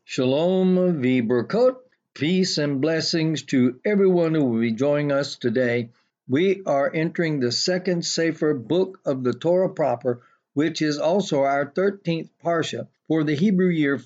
Shalom v'berkot, peace and blessings to everyone who will be joining us today. We are entering the second Sefer book of the Torah proper, which is also our 13th Parsha for the Hebrew year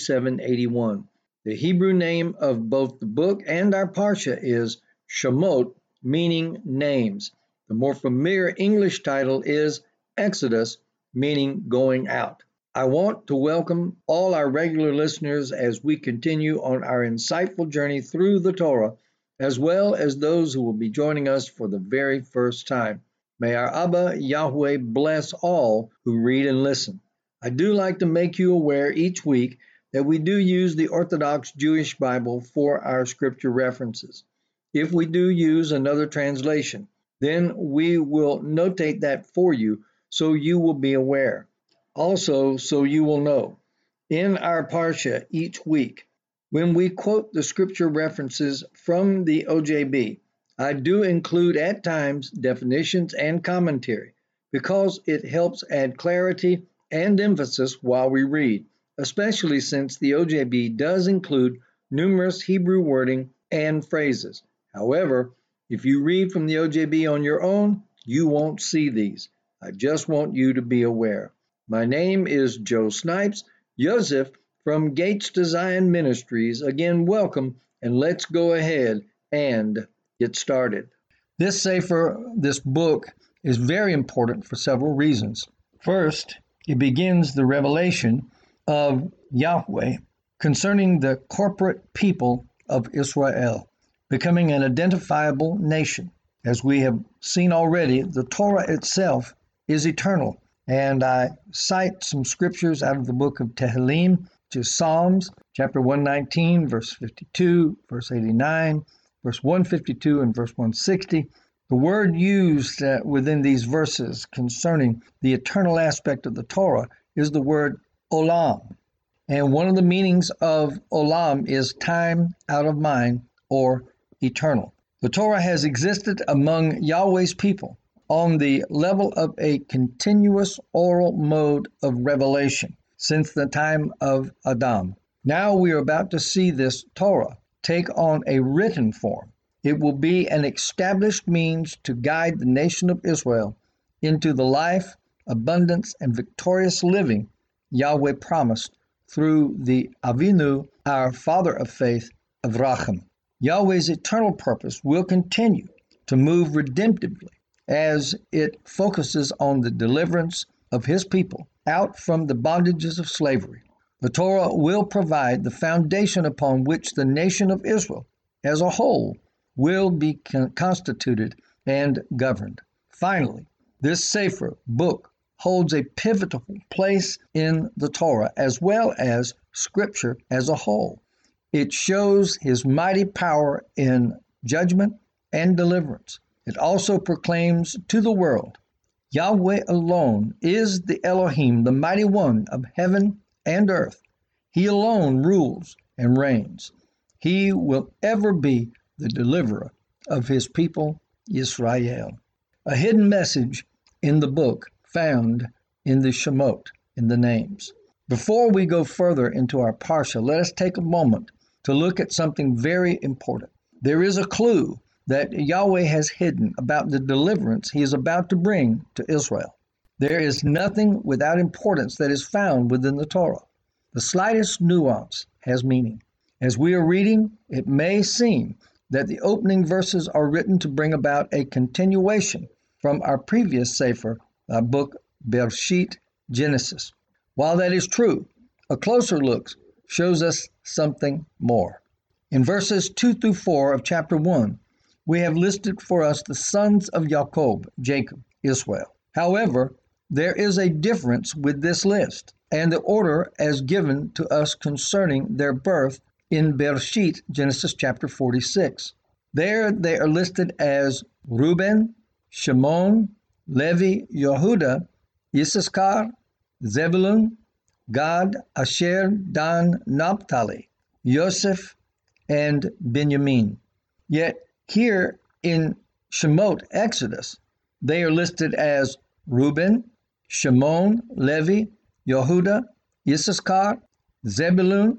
5781. The Hebrew name of both the book and our Parsha is Shemot, meaning names. The more familiar English title is Exodus, meaning going out. I want to welcome all our regular listeners as we continue on our insightful journey through the Torah, as well as those who will be joining us for the very first time. May our Abba Yahweh bless all who read and listen. I do like to make you aware each week that we do use the Orthodox Jewish Bible for our scripture references. If we do use another translation, then we will notate that for you so you will be aware. Also, so you will know, in our Parsha each week, when we quote the scripture references from the OJB, I do include at times definitions and commentary because it helps add clarity and emphasis while we read, especially since the OJB does include numerous Hebrew wording and phrases. However, if you read from the OJB on your own, you won't see these. I just want you to be aware. My name is Joe Snipes, Yosef from Gates to Zion Ministries. Again, welcome, and let's go ahead and get started. This Sefer, this book, is very important for several reasons. First, it begins the revelation of Yahweh concerning the corporate people of Israel, becoming an identifiable nation. As we have seen already, the Torah itself is eternal. And I cite some scriptures out of the book of Tehillim, which is Psalms, chapter 119, verse 52, verse 89, verse 152, and verse 160. The word used within these verses concerning the eternal aspect of the Torah is the word olam. And one of the meanings of olam is time out of mind or eternal. The Torah has existed among Yahweh's people on the level of a continuous oral mode of revelation since the time of Adam. Now we are about to see this Torah take on a written form. It will be an established means to guide the nation of Israel into the life, abundance, and victorious living Yahweh promised through the Avinu, our father of faith, Avraham. Yahweh's eternal purpose will continue to move redemptively as it focuses on the deliverance of his people out from the bondages of slavery. The Torah will provide the foundation upon which the nation of Israel as a whole will be constituted and governed. Finally, this Sefer book holds a pivotal place in the Torah as well as Scripture as a whole. It shows his mighty power in judgment and deliverance. It also proclaims to the world, Yahweh alone is the Elohim, the mighty one of heaven and earth. He alone rules and reigns. He will ever be the deliverer of his people, Israel. A hidden message in the book found in the Shemot, in the names. Before we go further into our Parsha, let us take a moment to look at something very important. There is a clue that Yahweh has hidden about the deliverance he is about to bring to Israel. There is nothing without importance that is found within the Torah. The slightest nuance has meaning. As we are reading, it may seem that the opening verses are written to bring about a continuation from our previous Sefer, book Bereshit, Genesis. While that is true, a closer look shows us something more. In verses 2 through 4 of chapter 1, we have listed for us the sons of Jacob, Israel. However, there is a difference with this list and the order as given to us concerning their birth in Bereshit, Genesis chapter 46. There they are listed as Reuben, Shimon, Levi, Yehuda, Issachar, Zebulun, Gad, Asher, Dan, Naphtali, Yosef, and Benjamin. Yet here in Shemot, Exodus, they are listed as Reuben, Shimon, Levi, Yehuda, Issachar, Zebulun,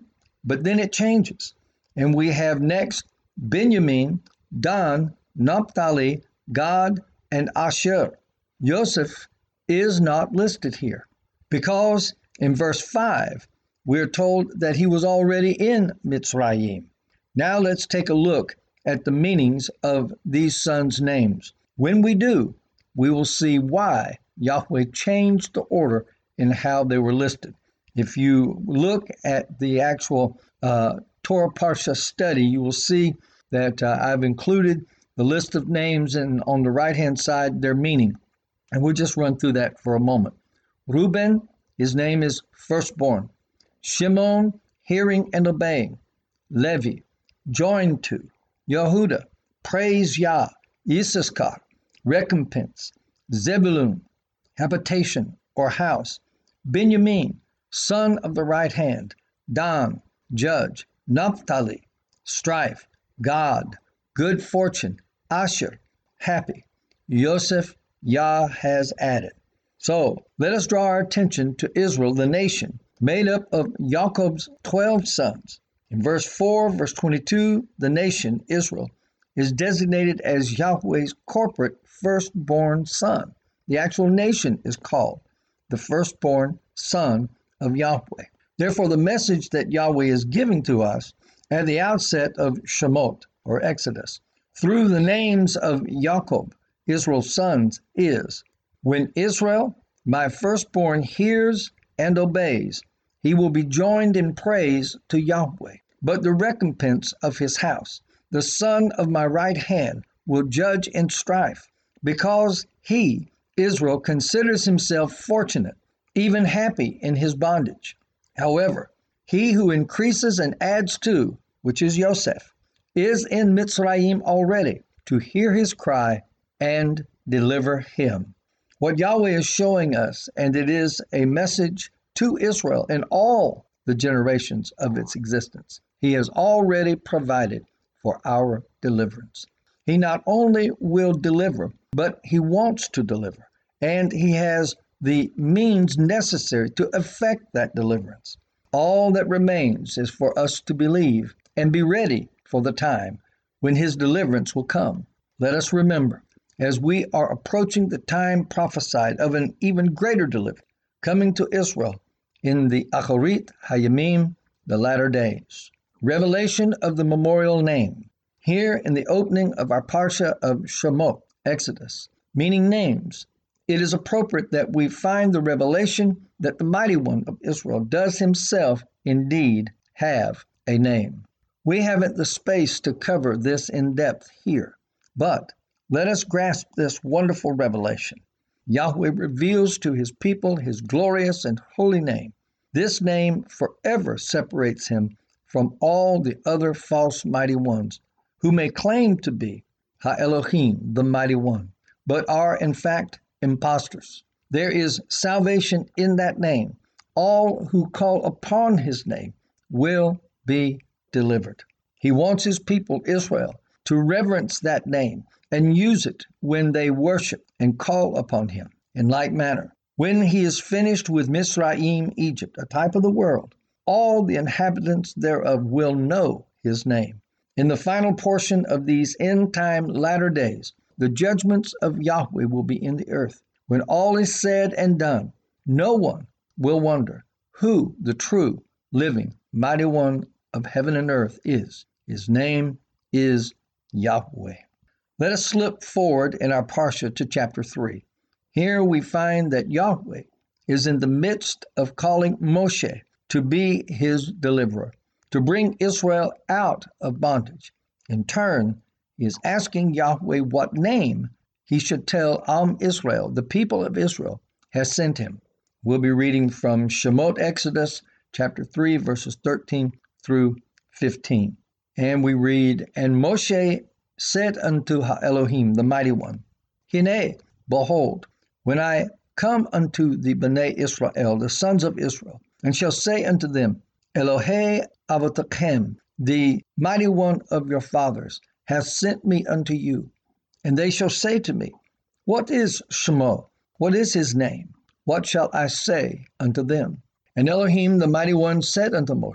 but then it changes. And we have next Benjamin, Dan, Naphtali, Gad, and Asher. Joseph is not listed here because in verse 5, we're told that he was already in Mitzrayim. Now let's take a look at the meanings of these sons' names. When we do, we will see why Yahweh changed the order in how they were listed. If you look at the actual Torah Parsha study, you will see that I've included the list of names and on the right-hand side, their meaning. And we'll just run through that for a moment. Reuben, his name is firstborn. Shimon, hearing and obeying. Levi, joined to. Yehuda, praise Yah. Issachar, recompense. Zebulun, habitation or house. Benjamin, son of the right hand. Dan, judge. Naphtali, strife. Gad, good fortune. Asher, happy. Joseph, Yah has added. So let us draw our attention to Israel, the nation, made up of Jacob's 12 sons. In verse 4, verse 22, the nation, Israel, is designated as Yahweh's corporate firstborn son. The actual nation is called the firstborn son of Yahweh. Therefore, the message that Yahweh is giving to us at the outset of Shemot, or Exodus, through the names of Jacob, Israel's sons, is, when Israel, my firstborn, hears and obeys, he will be joined in praise to Yahweh. But the recompense of his house, the son of my right hand, will judge in strife, because he, Israel, considers himself fortunate, even happy in his bondage. However, he who increases and adds to, which is Joseph, is in Mitzrayim already to hear his cry and deliver him. What Yahweh is showing us, and it is a message to Israel in all the generations of its existence, he has already provided for our deliverance. He not only will deliver, but he wants to deliver, and he has the means necessary to effect that deliverance. All that remains is for us to believe and be ready for the time when his deliverance will come. Let us remember, as we are approaching the time prophesied of an even greater deliverance coming to Israel in the Acharit Hayamim, the latter days. Revelation of the memorial name. Here in the opening of our Parsha of Shemot, Exodus, meaning names, it is appropriate that we find the revelation that the Mighty One of Israel does himself indeed have a name. We haven't the space to cover this in depth here, but let us grasp this wonderful revelation. Yahweh reveals to his people his glorious and holy name. This name forever separates him from all the other false mighty ones who may claim to be Ha-Elohim, the Mighty One, but are in fact impostors. There is salvation in that name. All who call upon his name will be delivered. He wants his people, Israel, to reverence that name and use it when they worship and call upon him. In like manner, when he is finished with Mitzrayim, Egypt, a type of the world, all the inhabitants thereof will know his name. In the final portion of these end-time latter days, the judgments of Yahweh will be in the earth. When all is said and done, no one will wonder who the true, living, mighty one of heaven and earth is. His name is Yahweh. Let us slip forward in our Parsha to chapter 3. Here we find that Yahweh is in the midst of calling Moshe to be his deliverer, to bring Israel out of bondage. In turn, he is asking Yahweh what name he should tell Israel, the people of Israel, has sent him. We'll be reading from Shemot Exodus chapter 3, verses 13 through 15. And we read, And Moshe said unto Ha-Elohim, the Mighty One, Hine, behold, when I come unto the Bnei Israel, the sons of Israel, and shall say unto them, Elohei Avotechem, the Mighty One of your fathers, hath sent me unto you. And they shall say to me, What is Shemo? What is his name? What shall I say unto them? And Elohim, the Mighty One, said unto Moshe,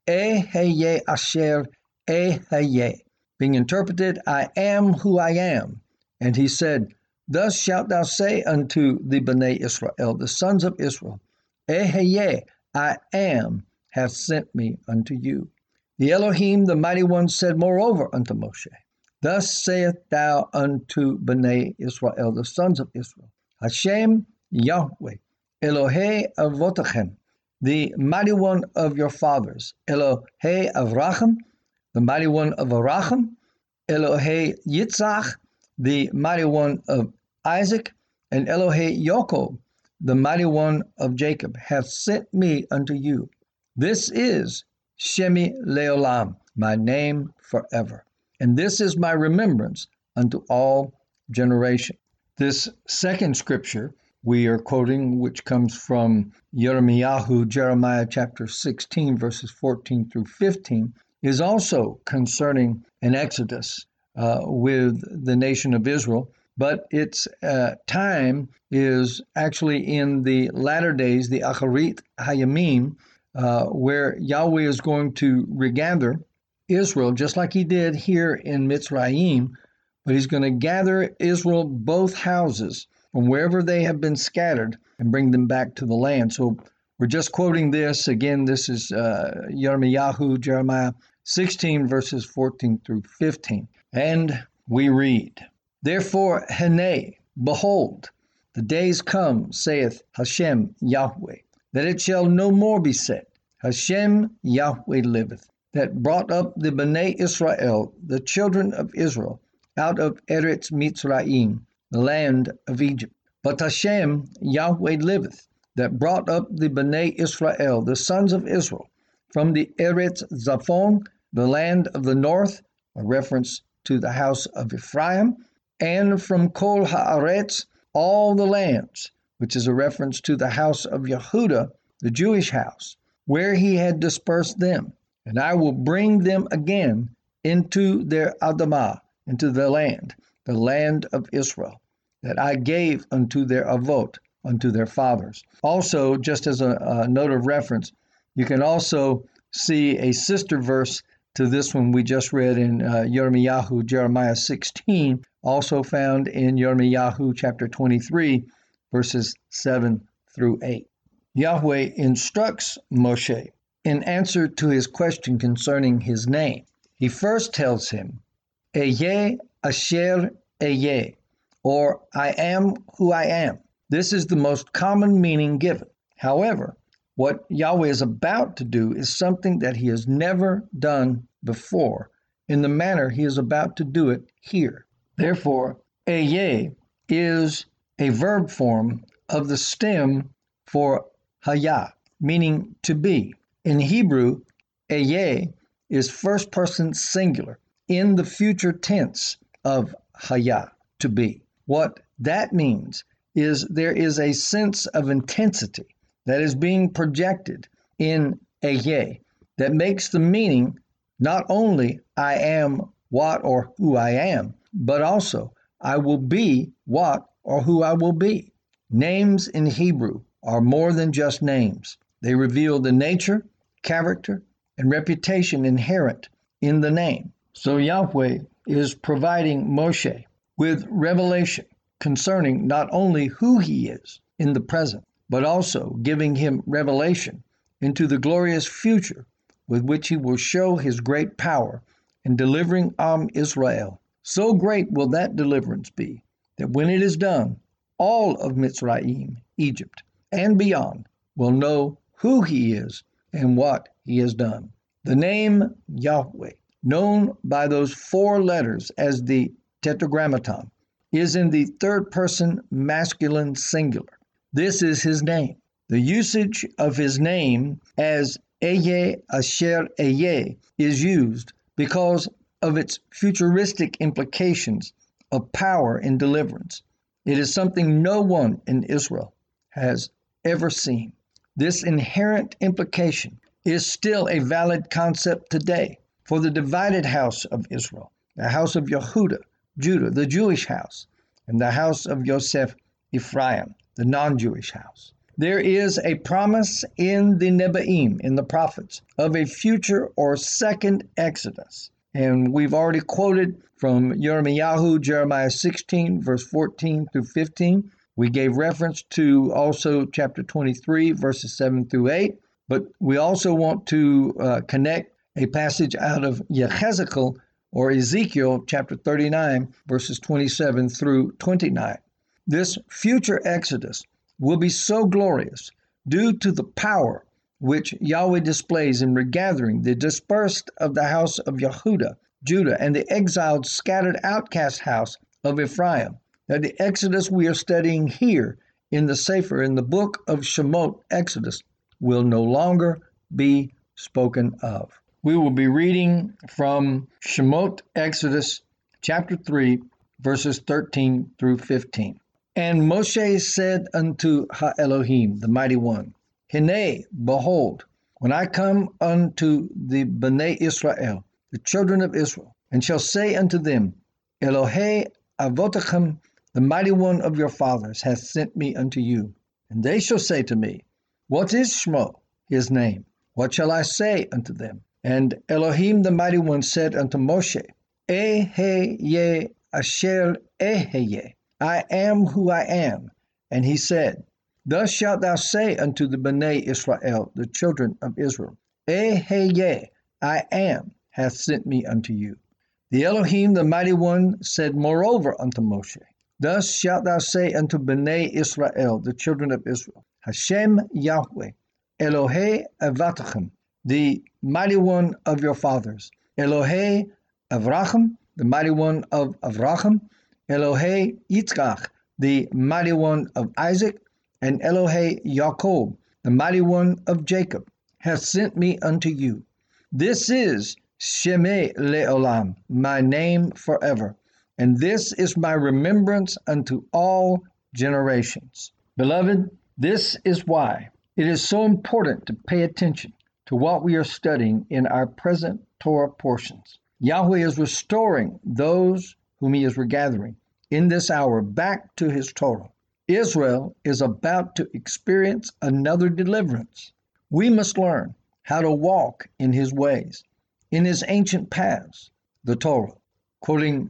Eheye Asher Eheye, being interpreted, I am who I am. And he said, Thus shalt thou say unto the Bnei Israel, the sons of Israel, Eheye, I am, hath sent me unto you. The Elohim, the mighty one, said moreover unto Moshe, Thus saith thou unto Bnei Israel, the sons of Israel, Hashem Yahweh, Elohei Avotechem, the mighty one of your fathers, Elohei Avraham, the mighty one of Avraham, Elohei Yitzhak, the mighty one of Isaac, and Elohei Yaakov, the mighty one of Jacob, hath sent me unto you. This is Shemi Leolam, my name forever. And this is my remembrance unto all generation. This second scripture we are quoting, which comes from Jeremiah chapter 16, verses 14 through 15, is also concerning an exodus with the nation of Israel, but its time is actually in the latter days, the Acharit Hayamim, where Yahweh is going to regather Israel, just like he did here in Mitzrayim, but he's going to gather Israel, both houses, from wherever they have been scattered, and bring them back to the land. So we're just quoting this. Again, this is Jeremiah 16, verses 14 through 15. And we read, Therefore, Hene, behold, the days come, saith Hashem Yahweh, that it shall no more be said, Hashem Yahweh liveth, that brought up the Bnei Israel, the children of Israel, out of Eretz Mitzrayim, the land of Egypt. But Hashem Yahweh liveth, that brought up the Bnei Israel, the sons of Israel, from the Eretz Zaphon, the land of the north, a reference to the house of Ephraim, and from Kol Haaretz, all the lands, which is a reference to the house of Yehuda, the Jewish house, where he had dispersed them. And I will bring them again into their Adamah, into the land of Israel, that I gave unto their Avot, unto their fathers. Also, just as a note of reference, you can also see a sister verse to this one we just read in Jeremiah 16, also found in Jeremiah chapter 23, verses 7 through 8. Yahweh instructs Moshe in answer to his question concerning his name. He first tells him, Eyeh Asher Eyeh, or I am who I am. This is the most common meaning given. However, what Yahweh is about to do is something that he has never done before in the manner he is about to do it here. Therefore, Eyeh is a verb form of the stem for Hayah, meaning to be. In Hebrew, Eyeh is first person singular in the future tense of Hayah, to be. What that means is there is a sense of intensity that is being projected in Eyeh that makes the meaning not only I am what or who I am, but also I will be what or who I will be. Names in Hebrew are more than just names. They reveal the nature, character, and reputation inherent in the name. So Yahweh is providing Moshe with revelation concerning not only who he is in the present, but also giving him revelation into the glorious future with which he will show his great power in delivering Israel. So great will that deliverance be that when it is done, all of Mitzrayim, Egypt, and beyond will know who he is and what he has done. The name Yahweh, known by those 4 letters as the Tetragrammaton, is in the third person masculine singular. This is his name. The usage of his name as Eyeh Asher Eyeh is used because of its futuristic implications of power and deliverance. It is something no one in Israel has ever seen. This inherent implication is still a valid concept today for the divided house of Israel, the house of Yehuda, Judah, the Jewish house, and the house of Yosef, Ephraim, the non-Jewish house. There is a promise in the Nebi'im, in the prophets, of a future or second Exodus. And we've already quoted from Jeremiah 16, verse 14 through 15. We gave reference to also chapter 23, verses 7 through 8. But we also want to connect a passage out of Yehezekiel or Ezekiel chapter 39, verses 27 through 29. This future Exodus will be so glorious due to the power which Yahweh displays in regathering the dispersed of the house of Yehuda, Judah, and the exiled, scattered, outcast house of Ephraim, that the Exodus we are studying here in the Sefer, in the book of Shemot, Exodus, will no longer be spoken of. We will be reading from Shemot, Exodus, chapter 3, verses 13 through 15. And Moshe said unto Ha-Elohim, the Mighty One, Hine, behold, when I come unto the Bnei Israel, the children of Israel, and shall say unto them, Elohei Avotechem, the Mighty One of your fathers, hath sent me unto you. And they shall say to me, What is Shmo, his name? What shall I say unto them? And Elohim, the Mighty One, said unto Moshe, Eheye asher eheye, I am who I am. And he said, Thus shalt thou say unto the Bnei Israel, the children of Israel, Eheye, I am, hath sent me unto you. The Elohim, the Mighty One, said moreover unto Moshe, Thus shalt thou say unto Bnei Israel, the children of Israel, Hashem Yahweh, Elohei Avatachem, the Mighty One of your fathers, Elohei Avraham, the Mighty One of Avraham, Elohei Yitzchak, the Mighty One of Isaac, and Elohei Yaakov, the Mighty One of Jacob, hath sent me unto you. This is Shemei Le'olam, my name forever, and this is my remembrance unto all generations. Beloved, this is why it is so important to pay attention to what we are studying in our present Torah portions. Yahweh is restoring those whom he is regathering in this hour back to his Torah. Israel is about to experience another deliverance. We must learn how to walk in his ways, in his ancient paths, the Torah. Quoting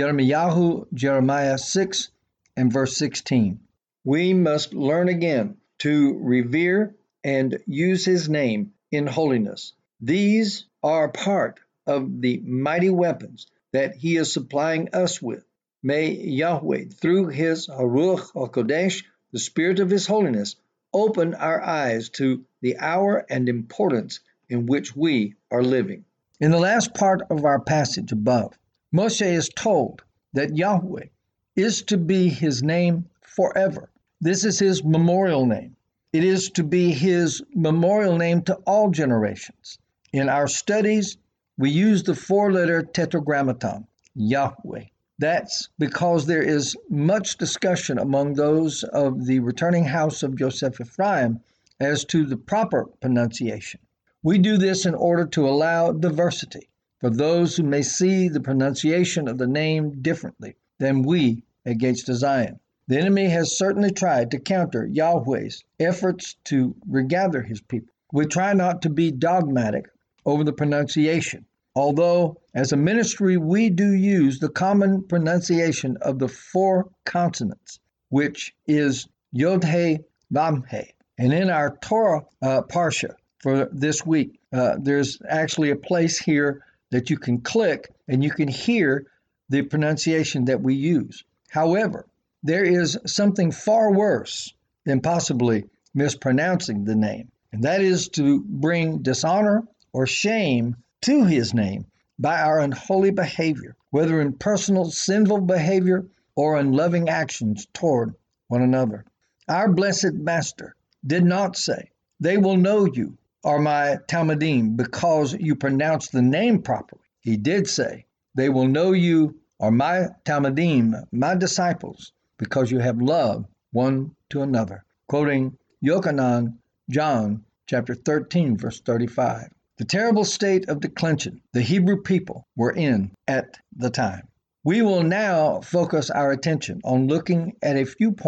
Jeremiah 6 and verse 16. We must learn again to revere and use his name in holiness. These are part of the mighty weapons that he is supplying us with. May Yahweh, through his Haruach HaKodesh, the Spirit of his holiness, open our eyes to the hour and importance in which we are living. In the last part of our passage above, Moshe is told that Yahweh is to be his name forever. This is his memorial name. It is to be his memorial name to all generations. In our studies, we use the four-letter tetragrammaton, Yahweh. That's because there is much discussion among those of the returning house of Joseph Ephraim as to the proper pronunciation. We do this in order to allow diversity for those who may see the pronunciation of the name differently than we at Gates to Zion. The enemy has certainly tried to counter Yahweh's efforts to regather his people. We try not to be dogmatic over the pronunciation, although as a ministry we do use the common pronunciation of the four consonants, which is Yod-He, Vav-He. And in our Torah Parsha for this week, there's actually a place here that you can click and you can hear the pronunciation that we use. However, there is something far worse than possibly mispronouncing the name, and that is to bring dishonor or shame to his name by our unholy behavior, whether in personal sinful behavior or unloving actions toward one another. Our blessed Master did not say, "They will know you are my Talmudim because you pronounce the name properly." He did say, "They will know you are my Talmudim, my disciples, because you have love one to another." Quoting Yochanan, John chapter 13, verse 35. The terrible state of declension the Hebrew people were in at the time. We will now focus our attention on looking at a few points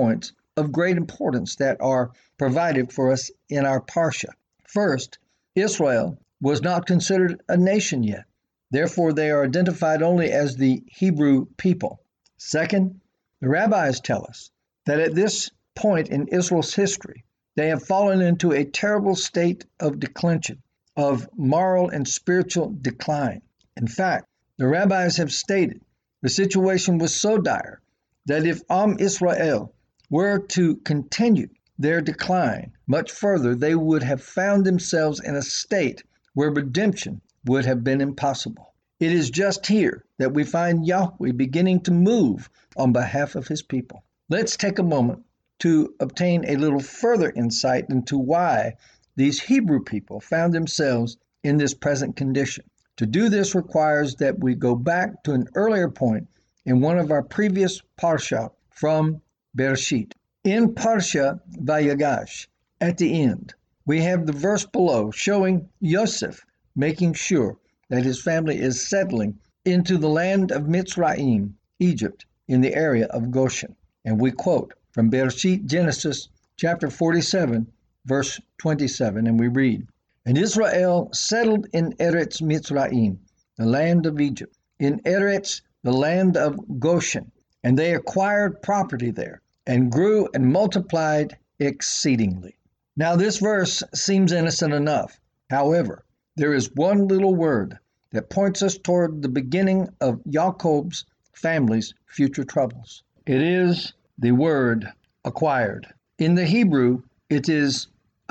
of great importance that are provided for us in our Parsha. First, Israel was not considered a nation yet. Therefore, they are identified only as the Hebrew people. Second, the rabbis tell us that at this point in Israel's history, they have fallen into a terrible state of declension, of moral and spiritual decline. In fact, the rabbis have stated the situation was so dire that if Israel were to continue their decline much further, they would have found themselves in a state where redemption would have been impossible. It is just here that we find Yahweh beginning to move on behalf of his people. Let's take a moment to obtain a little further insight into why these Hebrew people found themselves in this present condition. To do this requires that we go back to an earlier point in one of our previous Parsha from Bereshit. In Parsha Vayagash, at the end, we have the verse below showing Yosef making sure that his family is settling into the land of Mitzrayim, Egypt, in the area of Goshen. And we quote from Bereshit, Genesis chapter 47, verse 27, and we read, "And Israel settled in Eretz Mitzrayim, the land of Egypt, in Eretz, the land of Goshen, and they acquired property there, and grew and multiplied exceedingly." Now this verse seems innocent enough. However, there is one little word that points us toward the beginning of Jacob's family's future troubles. It is the word acquired. In the Hebrew, it is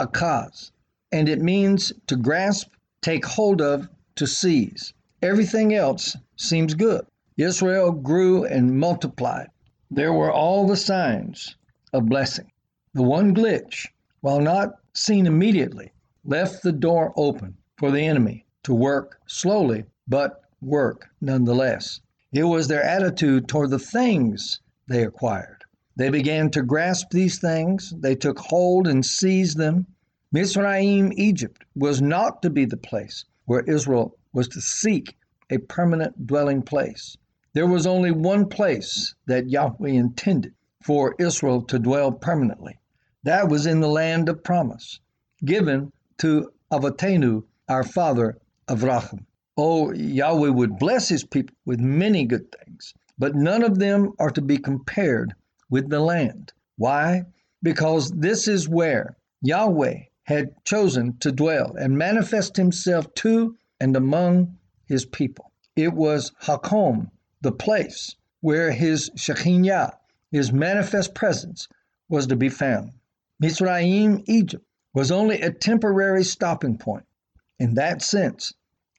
akaz, and it means to grasp, take hold of, to seize. Everything else seems good. Israel grew and multiplied. There were all the signs of blessing. The one glitch, while not seen immediately, left the door open for the enemy to work slowly, but work nonetheless. It was their attitude toward the things they acquired. They began to grasp these things. They took hold and seized them. Mitzrayim, Egypt, was not to be the place where Israel was to seek a permanent dwelling place. There was only one place that Yahweh intended for Israel to dwell permanently. That was in the land of promise, given to Avotenu, our father Avraham. Oh, Yahweh would bless his people with many good things, but none of them are to be compared with the land. Why? Because this is where Yahweh had chosen to dwell and manifest himself to and among his people. It was Hakom, the place where his Shekinah, his manifest presence, was to be found. Mitzrayim, Egypt, was only a temporary stopping point. In that sense,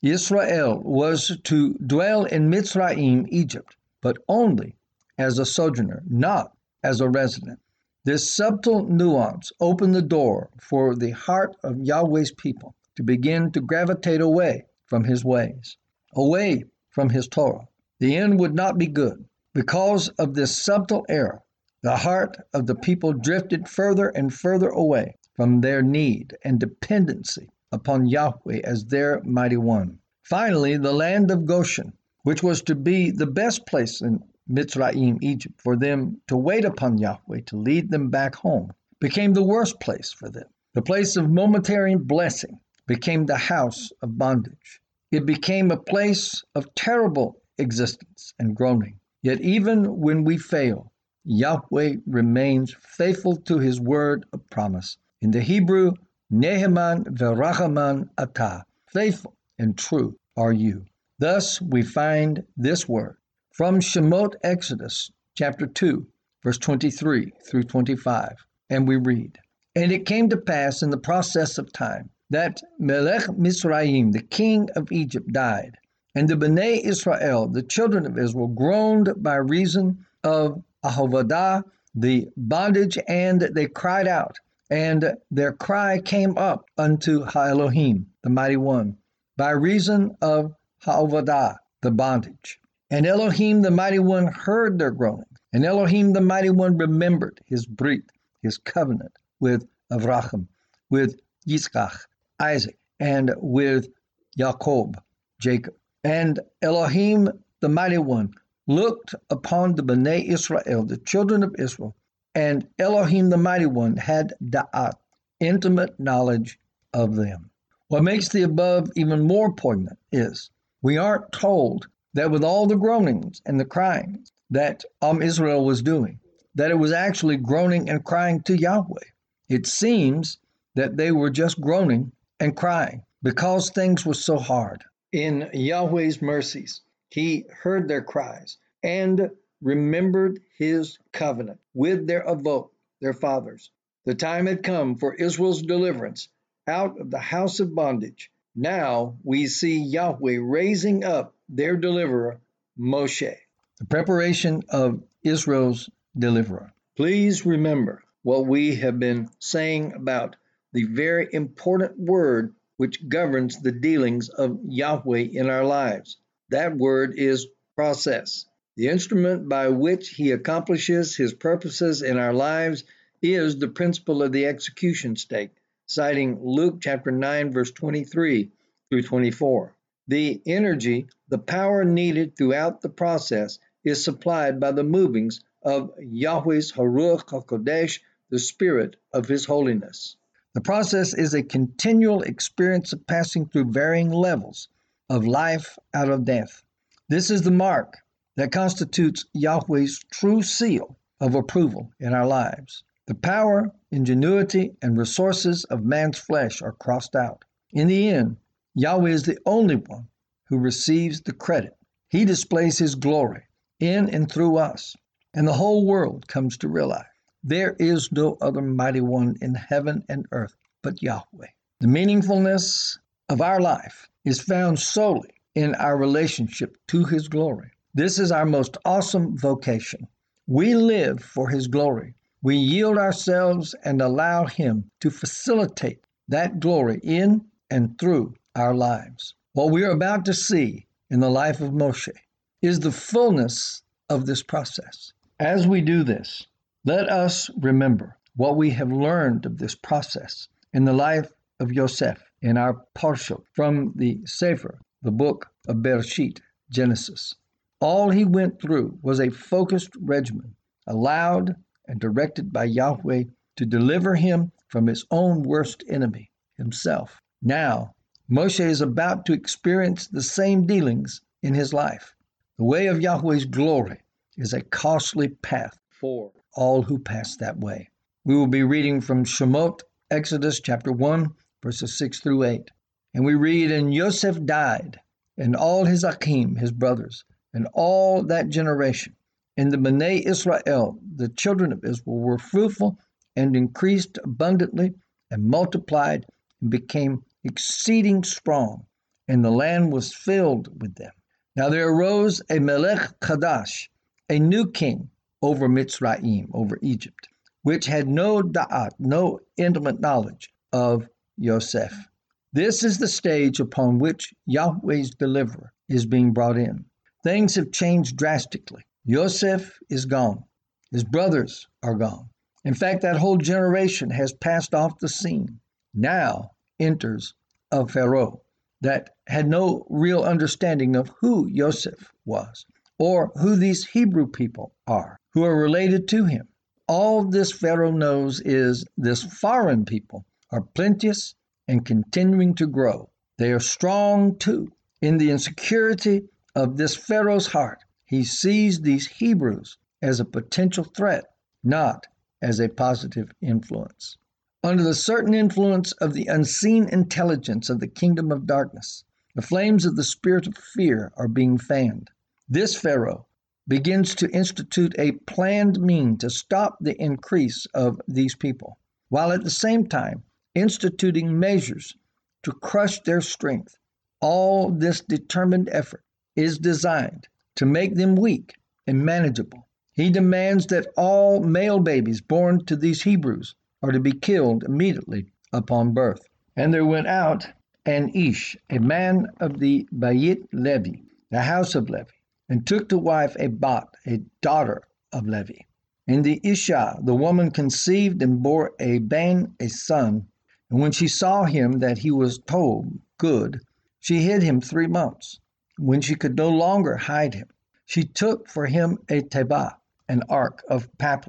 Israel was to dwell in Mitzrayim, Egypt, but only as a sojourner, not as a resident. This subtle nuance opened the door for the heart of Yahweh's people to begin to gravitate away from his ways, away from his Torah. The end would not be good. Because of this subtle error, the heart of the people drifted further and further away from their need and dependency upon Yahweh as their mighty one. Finally, the land of Goshen, which was to be the best place in Mitzrayim, Egypt, for them to wait upon Yahweh to lead them back home, became the worst place for them. The place of momentary blessing became the house of bondage. It became a place of terrible existence and groaning. Yet even when we fail, Yahweh remains faithful to his word of promise. In the Hebrew, Neheman v'Rachaman atah, faithful and true are you. Thus we find this word from Shemot Exodus chapter 2, verse 23 through 25, and we read, "And it came to pass in the process of time that Melech Mitzrayim, the king of Egypt, died, and the Bnei Israel, the children of Israel, groaned by reason of Ahovadah, the bondage, and they cried out, and their cry came up unto Ha-Elohim, the mighty one, by reason of Ahovadah, the bondage. And Elohim, the mighty one, heard their groaning, and Elohim, the mighty one, remembered his brit, his covenant with Avraham, with Yitzchak, Isaac, and with Jacob, Jacob. And Elohim, the mighty one, looked upon the Bnei Israel, the children of Israel, and Elohim the Mighty One had da'at, intimate knowledge of them. What makes the above even more poignant is we aren't told that with all the groanings and the crying that Israel was doing, that it was actually groaning and crying to Yahweh. It seems that they were just groaning and crying because things were so hard. In Yahweh's mercies, he heard their cries and remembered his covenant with their avot, their fathers. The time had come for Israel's deliverance out of the house of bondage. Now we see Yahweh raising up their deliverer, Moshe. The preparation of Israel's deliverer. Please remember what we have been saying about the very important word which governs the dealings of Yahweh in our lives. That word is process. The instrument by which he accomplishes his purposes in our lives is the principle of the execution stake, citing Luke chapter 9, verse 23 through 24. The energy, the power needed throughout the process is supplied by the movings of Yahweh's Haruach HaKodesh, the Spirit of His holiness. The process is a continual experience of passing through varying levels of life out of death. This is the mark that constitutes Yahweh's true seal of approval in our lives. The power, ingenuity, and resources of man's flesh are crossed out. In the end, Yahweh is the only one who receives the credit. He displays His glory in and through us, and the whole world comes to realize there is no other mighty one in heaven and earth but Yahweh. The meaningfulness of our life is found solely in our relationship to His glory. This is our most awesome vocation. We live for His glory. We yield ourselves and allow Him to facilitate that glory in and through our lives. What we are about to see in the life of Moshe is the fullness of this process. As we do this, let us remember what we have learned of this process in the life of Yosef in our Parshot from the Sefer, the book of Bereshit, Genesis. All he went through was a focused regimen, allowed and directed by Yahweh to deliver him from his own worst enemy, himself. Now, Moshe is about to experience the same dealings in his life. The way of Yahweh's glory is a costly path for all who pass that way. We will be reading from Shemot, Exodus chapter 1, verses 6 through 8. And we read, "And Yosef died, and all his Achim, his brothers, and all that generation. And the Bnei Israel, the children of Israel, were fruitful and increased abundantly and multiplied and became exceeding strong, and the land was filled with them. Now there arose a Melech Chadash, a new king, over Mitzrayim, over Egypt, which had no da'at, no intimate knowledge of Yosef." This is the stage upon which Yahweh's deliverer is being brought in. Things have changed drastically. Yosef is gone. His brothers are gone. In fact, that whole generation has passed off the scene. Now enters a Pharaoh that had no real understanding of who Yosef was or who these Hebrew people are who are related to him. All this Pharaoh knows is this foreign people are plenteous and continuing to grow. They are strong too. In the insecurity of this Pharaoh's heart, he sees these Hebrews as a potential threat, not as a positive influence. Under the certain influence of the unseen intelligence of the kingdom of darkness, the flames of the spirit of fear are being fanned. This Pharaoh begins to institute a planned means to stop the increase of these people, while at the same time instituting measures to crush their strength. All this determined effort is designed to make them weak and manageable. He demands that all male babies born to these Hebrews are to be killed immediately upon birth. And there went out an Ish, a man of the Bayit Levi, the house of Levi, and took to wife a Bat, a daughter of Levi. And the Isha, the woman, conceived and bore a ban, a son. And when she saw him that he was told good, she hid him 3 months. When she could no longer hide him, she took for him a teba, an ark of papyrus,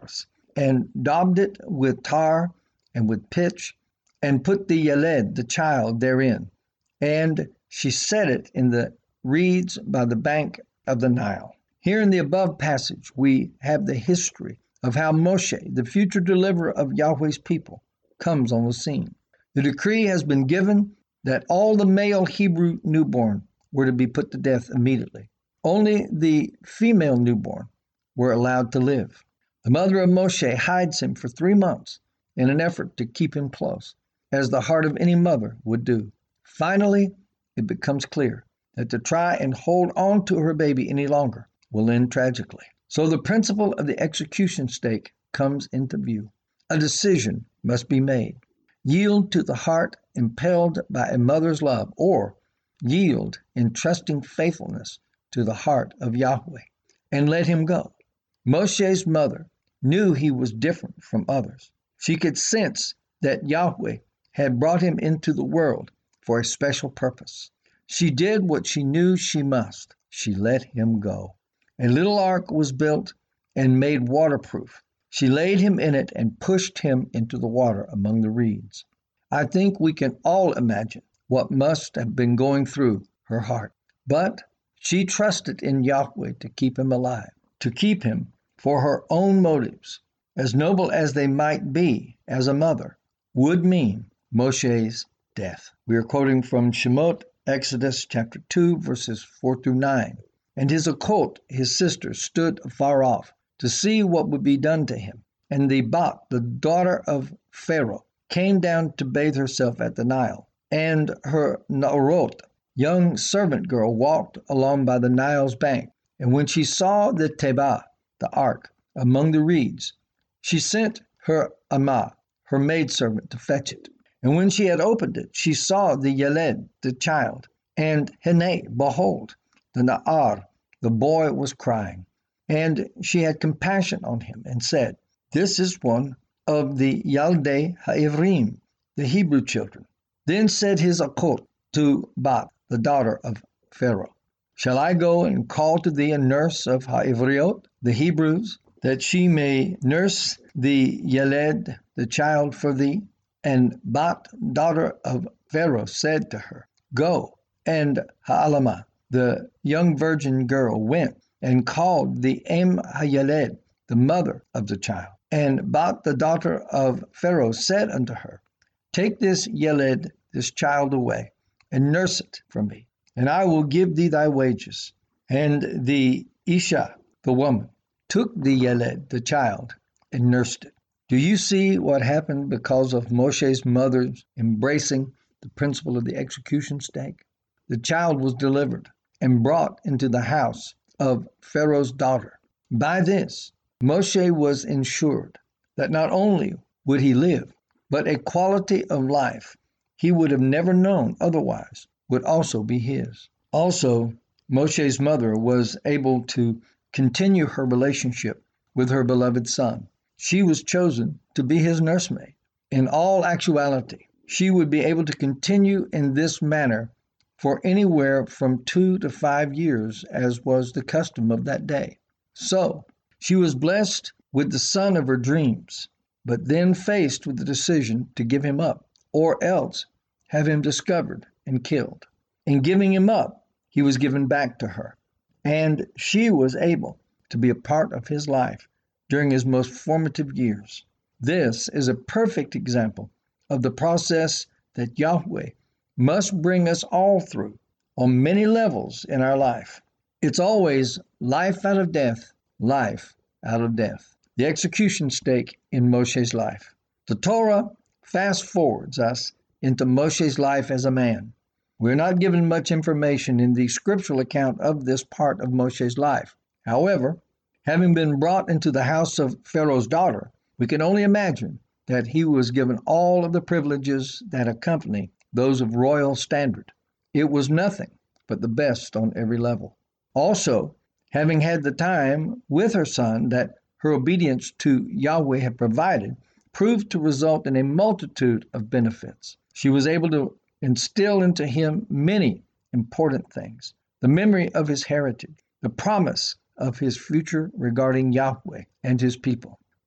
and daubed it with tar and with pitch, and put the Yeled, the child, therein. And she set it in the reeds by the bank of the Nile. Here in the above passage, we have the history of how Moshe, the future deliverer of Yahweh's people, comes on the scene. The decree has been given that all the male Hebrew newborn were to be put to death immediately. Only the female newborn were allowed to live. The mother of Moshe hides him for 3 months in an effort to keep him close, as the heart of any mother would do. Finally, it becomes clear that to try and hold on to her baby any longer will end tragically. So the principle of the execution stake comes into view. A decision must be made. Yield to the heart impelled by a mother's love, or yield in trusting faithfulness to the heart of Yahweh, and let him go. Moshe's mother knew he was different from others. She could sense that Yahweh had brought him into the world for a special purpose. She did what she knew she must. She let him go. A little ark was built and made waterproof. She laid him in it and pushed him into the water among the reeds. I think we can all imagine what must have been going through her heart. But she trusted in Yahweh to keep him alive, to keep him for her own motives, as noble as they might be as a mother, would mean Moshe's death. We are quoting from Shemot, Exodus chapter 2, verses 4 through 9. And his Akot, his sister, stood afar off to see what would be done to him. And the Bat, the daughter of Pharaoh, came down to bathe herself at the Nile. And her Naorot, young servant girl, walked along by the Nile's bank. And when she saw the Tebah, the ark, among the reeds, she sent her Amah, her maidservant, to fetch it. And when she had opened it, she saw the Yeled, the child. And Hene, behold, the Na'ar, the boy, was crying. And she had compassion on him and said, This is one of the Yaldei Ha'ivrim, the Hebrew children. Then said his Akot to Bat, the daughter of Pharaoh, Shall I go and call to thee a nurse of Ha'ivriot, the Hebrews, that she may nurse the Yeled, the child, for thee? And Bat, daughter of Pharaoh, said to her, Go. And Ha'alama, the young virgin girl, went and called the Hayeled, the mother of the child. And Bat, the daughter of Pharaoh, said unto her, Take this Yeled, this child, away, and nurse it for me, and I will give thee thy wages. And the Isha, the woman, took the Yeled, the child, and nursed it. Do you see what happened because of Moshe's mother's embracing the principle of the execution stake? The child was delivered and brought into the house of Pharaoh's daughter. By this, Moshe was ensured that not only would he live, but a quality of life he would have never known otherwise would also be his. Also, Moshe's mother was able to continue her relationship with her beloved son. She was chosen to be his nursemaid. In all actuality, she would be able to continue in this manner for anywhere from 2 to 5 years, as was the custom of that day. So, she was blessed with the son of her dreams, but then faced with the decision to give him up, or else have him discovered and killed. In giving him up, he was given back to her, and she was able to be a part of his life during his most formative years. This is a perfect example of the process that Yahweh must bring us all through on many levels in our life. It's always life out of death, life out of death. The execution stake in Moshe's life. The Torah fast forwards us into Moshe's life as a man. We're not given much information in the scriptural account of this part of Moshe's life. However, having been brought into the house of Pharaoh's daughter, we can only imagine that he was given all of the privileges that accompany those of royal standard. It was nothing but the best on every level. Also, having had the time with her son that her obedience to Yahweh had provided, proved to result in a multitude of benefits. She was able to instill into him many important things: the memory of his heritage, the promise of his future regarding Yahweh and his people.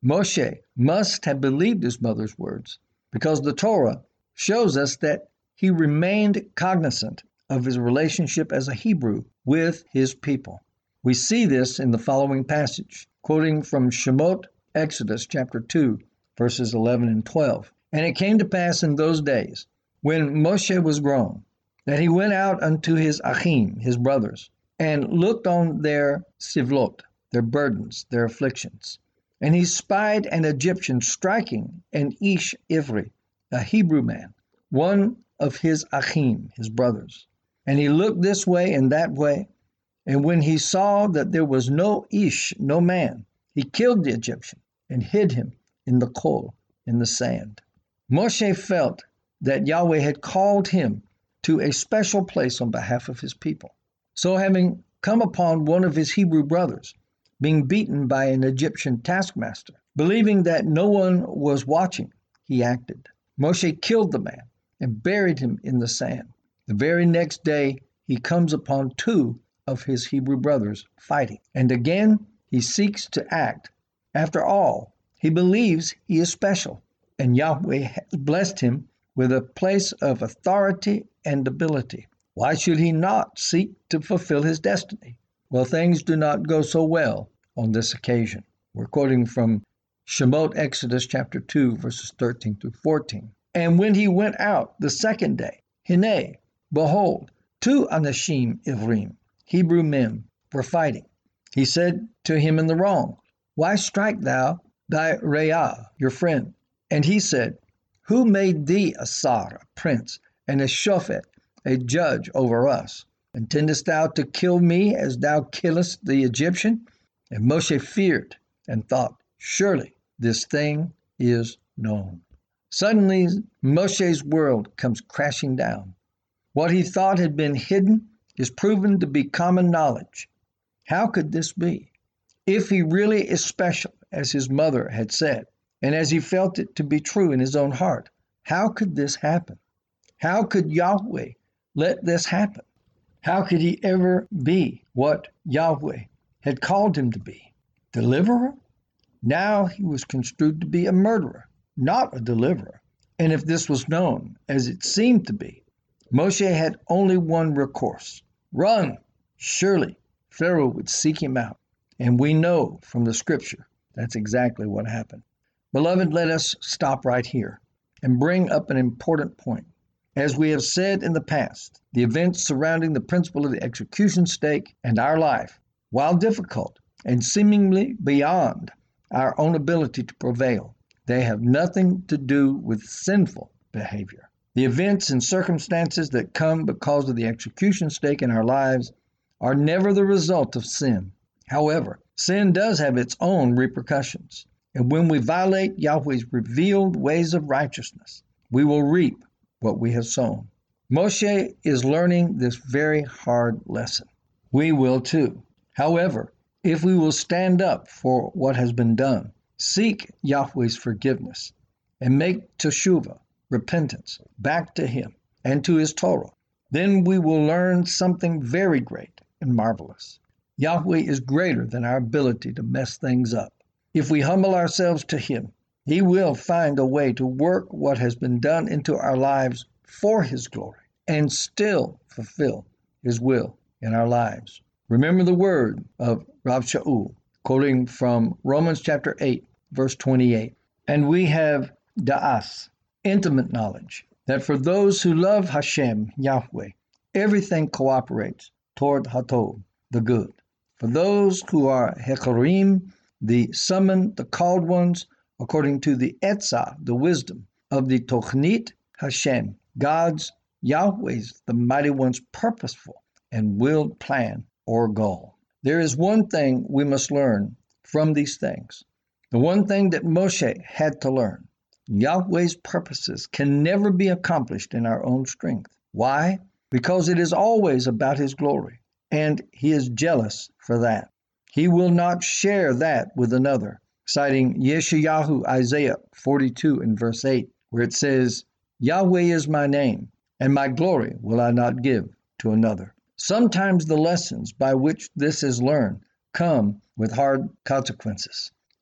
Moshe must have believed his mother's words because the Torah shows us that he remained cognizant of his relationship as a Hebrew with his people. We see this in the following passage, quoting from Shemot, Exodus chapter 2, verses 11 and 12. And it came to pass in those days, when Moshe was grown, that he went out unto his Achim, his brothers, and looked on their sivlot, their burdens, their afflictions. And he spied an Egyptian striking an Ish Ivri, a Hebrew man, one of his Achim, his brothers. And he looked this way and that way, and when he saw that there was no Ish, no man, he killed the Egyptian and hid him in the kol, in the sand. Moshe felt that Yahweh had called him to a special place on behalf of his people. So having come upon one of his Hebrew brothers, being beaten by an Egyptian taskmaster, believing that no one was watching, he acted. Moshe killed the man and buried him in the sand. The very next day, he comes upon two of his Hebrew brothers fighting. And again, he seeks to act. After all, he believes he is special, and Yahweh has blessed him with a place of authority and ability. Why should he not seek to fulfill his destiny? Well, things do not go so well on this occasion. We're quoting from Shemot, Exodus chapter 2, verses 13 through 14. And when he went out the second day, Hine, behold, two Anashim Ivrim, Hebrew men, were fighting. He said to him in the wrong, Why strike thou thy Reah, your friend? And he said, Who made thee a sar, a prince, and a shofet, a judge over us? Intendest thou to kill me as thou killest the Egyptian? And Moshe feared and thought, Surely this thing is known. Suddenly, Moshe's world comes crashing down. What he thought had been hidden is proven to be common knowledge. How could this be? If he really is special, as his mother had said, and as he felt it to be true in his own heart, how could this happen? How could Yahweh let this happen? How could he ever be what Yahweh had called him to be? Deliverer? Now he was construed to be a murderer, not a deliverer. And if this was known, as it seemed to be, Moshe had only one recourse. Run! Surely Pharaoh would seek him out. And we know from the scripture that's exactly what happened. Beloved, let us stop right here and bring up an important point. As we have said in the past, the events surrounding the principle of the execution stake and our life, while difficult and seemingly beyond our own ability to prevail, they have nothing to do with sinful behavior. The events and circumstances that come because of the execution stake in our lives are never the result of sin. However, sin does have its own repercussions. And when we violate Yahweh's revealed ways of righteousness, we will reap what we have sown. Moshe is learning this very hard lesson. We will too. However, if we will stand up for what has been done, seek Yahweh's forgiveness, and make teshuvah, repentance, back to him and to his Torah, then we will learn something very great and marvelous. Yahweh is greater than our ability to mess things up. If we humble ourselves to him, he will find a way to work what has been done into our lives for his glory and still fulfill his will in our lives. Remember the word of Rav Shaul, quoting from Romans chapter 8, verse 28. And we have da'as, intimate knowledge, that for those who love Hashem, Yahweh, everything cooperates toward Hatov, the good. For those who are Hecharim, the summoned, the called ones, according to the Etzah, the wisdom of the Tochnit Hashem, God's, Yahweh's, the mighty one's purposeful and willed plan or goal. There is one thing we must learn from these things. The one thing that Moshe had to learn. Yahweh's purposes can never be accomplished in our own strength. Why? Because it is always about his glory, and he is jealous for that. He will not share that with another, citing Yeshayahu, Isaiah 42 and verse 8, where it says, Yahweh is my name, and my glory will I not give to another. Sometimes the lessons by which this is learned come with hard consequences.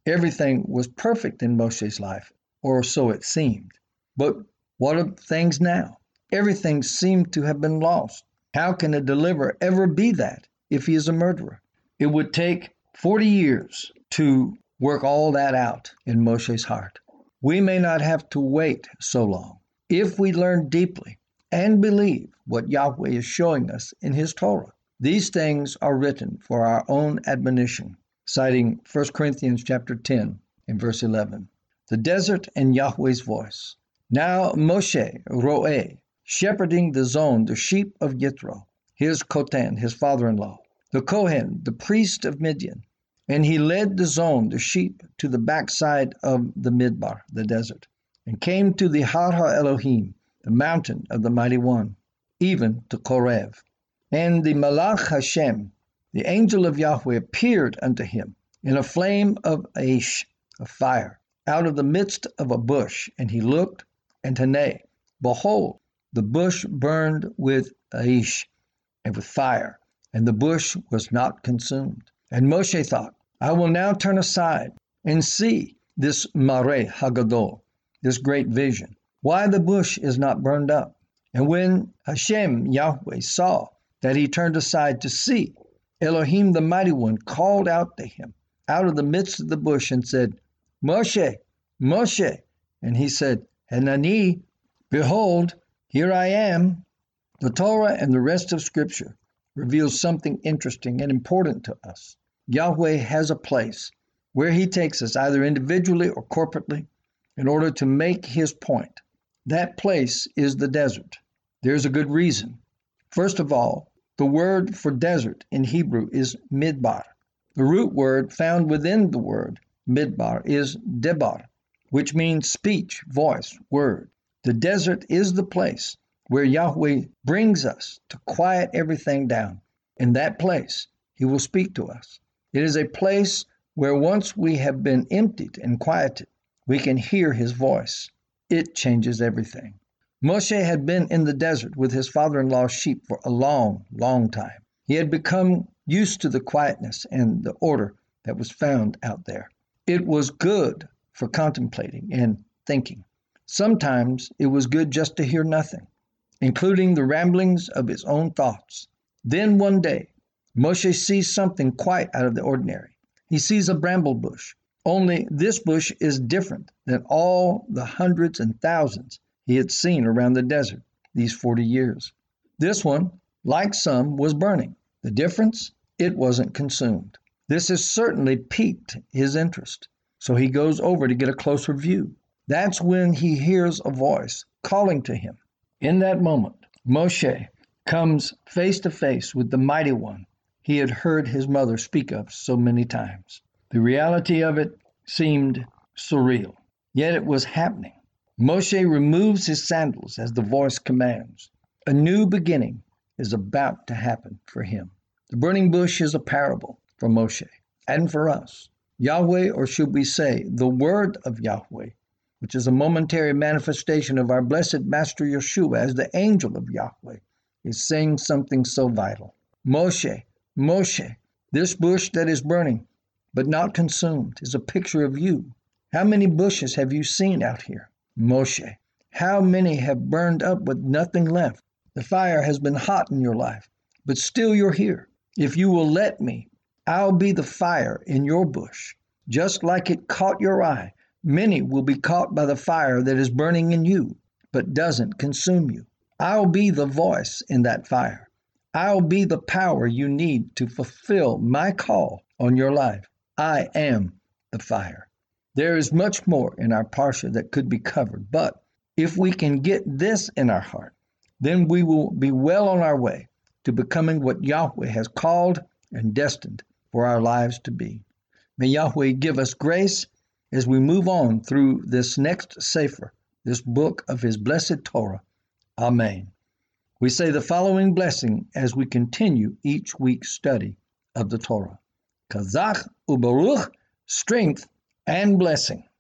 Everything was perfect in Moshe's life, or so it seemed. But what of things now? Everything seemed to have been lost. How can a deliverer ever be that if he is a murderer? It would take 40 years to work all that out in Moshe's heart. We may not have to wait so long if we learn deeply and believe what Yahweh is showing us in his Torah. These things are written for our own admonition, citing 1 Corinthians chapter 10 and verse 11. The desert and Yahweh's voice. Now Moshe, Roeh, shepherding the zone, the sheep of Yitro, his Kotan, his father-in-law, the Kohen, the priest of Midian, and he led the zone, the sheep, to the backside of the Midbar, the desert, and came to the Har HaElohim, the mountain of the Mighty One, even to Korev. And the Malach Hashem, the angel of Yahweh, appeared unto him in a flame of Aish, of fire, out of the midst of a bush. And he looked, and Taneh, behold, the bush burned with Aish, and with fire, and the bush was not consumed. And Moshe thought, I will now turn aside and see this Mareh Hagadol, this great vision, why the bush is not burned up. And when Hashem, Yahweh, saw that he turned aside to see, Elohim the Mighty One called out to him out of the midst of the bush and said, Moshe, Moshe. And he said, Hanani, behold, here I am. The Torah and the rest of Scripture reveals something interesting and important to us. Yahweh has a place where he takes us either individually or corporately in order to make his point. That place is the desert. There's a good reason. First of all, the word for desert in Hebrew is midbar. The root word found within the word midbar is debar, which means speech, voice, word. The desert is the place where Yahweh brings us to quiet everything down. In that place, he will speak to us. It is a place where once we have been emptied and quieted, we can hear his voice. It changes everything. Moshe had been in the desert with his father-in-law's sheep for a long, long time. He had become used to the quietness and the order that was found out there. It was good for contemplating and thinking. Sometimes it was good just to hear nothing, including the ramblings of his own thoughts. Then one day, Moshe sees something quite out of the ordinary. He sees a bramble bush, only this bush is different than all the hundreds and thousands he had seen around the desert these 40 years. This one, like some, was burning. The difference? It wasn't consumed. This has certainly piqued his interest, so he goes over to get a closer view. That's when he hears a voice calling to him. In that moment, Moshe comes face to face with the Mighty One he had heard his mother speak of so many times. The reality of it seemed surreal, yet it was happening. Moshe removes his sandals as the voice commands. A new beginning is about to happen for him. The burning bush is a parable for Moshe and for us. Yahweh, or should we say, the word of Yahweh, which is a momentary manifestation of our blessed Master Yeshua as the angel of Yahweh, is saying something so vital. Moshe, Moshe, this bush that is burning but not consumed is a picture of you. How many bushes have you seen out here? Moshe, how many have burned up with nothing left? The fire has been hot in your life, but still you're here. If you will let me, I'll be the fire in your bush. Just like it caught your eye, many will be caught by the fire that is burning in you, but doesn't consume you. I'll be the voice in that fire. I'll be the power you need to fulfill my call on your life. I am the fire. There is much more in our parsha that could be covered, but if we can get this in our heart, then we will be well on our way to becoming what Yahweh has called and destined for our lives to be. May Yahweh give us grace as we move on through this next Sefer, this book of his blessed Torah. Amen. We say the following blessing as we continue each week's study of the Torah. Kazach ubaruch, strength and blessing.